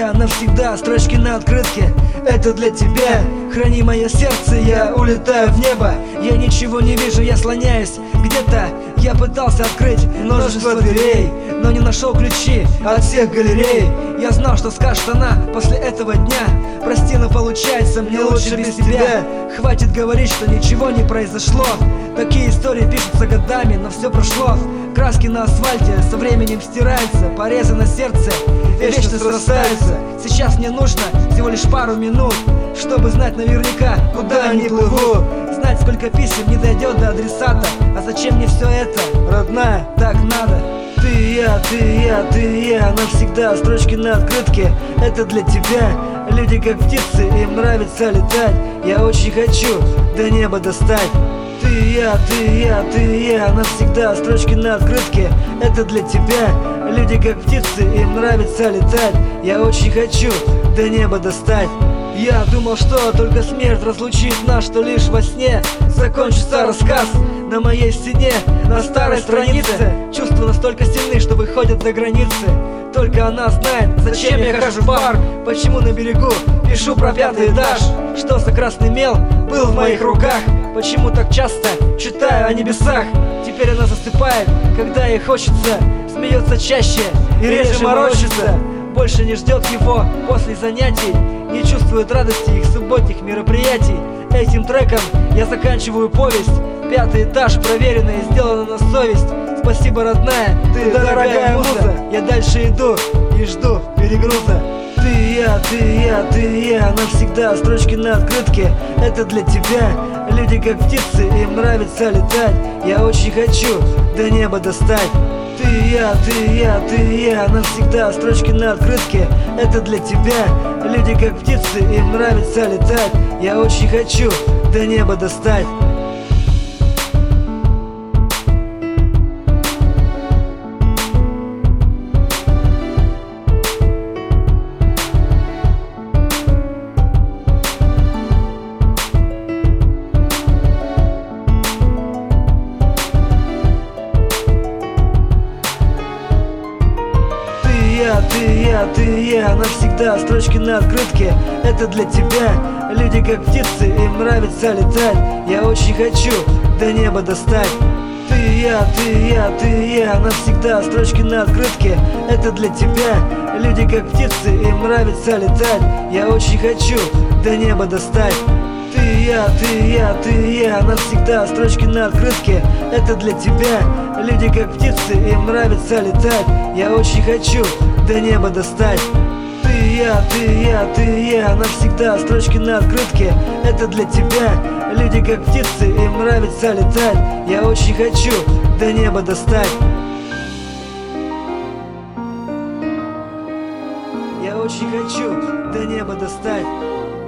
я навсегда, строчки на открытке, это для тебя. Храни мое сердце, я улетаю в небо. Я ничего не вижу, я слоняюсь где-то. Я пытался открыть множество дверей, но не нашел ключи от всех галерей. Я знал, что скажет она после этого дня: прости, но получается мне лучше без тебя. Хватит говорить, что ничего не произошло. Такие истории пишутся годами, но все прошло. Краски на асфальте со временем стираются, порезы на сердце вечно срастаются. Сейчас мне нужно всего лишь пару минут, чтобы знать наверняка, куда они плывут. Знать, сколько писем не дойдет до адресата. А зачем мне все это, родная, так надо. Ты и я, ты и я, ты и я, навсегда, строчки на открытке, это для тебя. Люди как птицы, им нравится летать. Я очень хочу до неба достать. Ты и я, ты и я, ты и я, навсегда, строчки на открытке, это для тебя. Люди как птицы, им нравится летать. Я очень хочу до неба достать. Я думал, что только смерть разлучит нас, что лишь во сне закончится рассказ. На моей стене, на старой странице, чувства настолько сильны, что выходят за границы. Только она знает, зачем я хожу в парк, почему на берегу пишу про 5-й этаж. Что за красный мел был в моих руках, почему так часто читаю о небесах. Теперь она засыпает, когда ей хочется, смеется чаще и реже морочится. Больше не ждет его после занятий, не чувствует радости их субботних мероприятий. Этим треком я заканчиваю повесть. 5-й этаж, проверено и сделано на совесть. Спасибо, родная, ты дорогая муза. Я дальше иду и жду перегруза. Ты и я, ты и я, ты и я, навсегда, строчки на открытке, это для тебя. Люди как птицы, им нравится летать. Я очень хочу до неба достать. Ты и я, ты и я, ты и я, навсегда, строчки на открытке, это для тебя. Люди как птицы, им нравится летать. Я очень хочу до неба достать. Ты и я, ты и я, навсегда, строчки на открытке, это для тебя. Люди как птицы, им нравится летать. Я очень хочу до неба достать. Ты и я, ты и я, ты и я, навсегда, строчки на открытке, это для тебя. Люди как птицы, им нравится летать. Я очень хочу до неба достать. Ты и я, ты и я, ты и я, навсегда, строчки на открытке, это для тебя. Люди как птицы, им нравится летать. Я очень хочу до неба достать. Ты и я, ты и я, ты и я, навсегда, строчки на открытке, это для тебя. Люди как птицы, им нравится летать. Я очень хочу до неба достать. Я очень хочу до неба достать.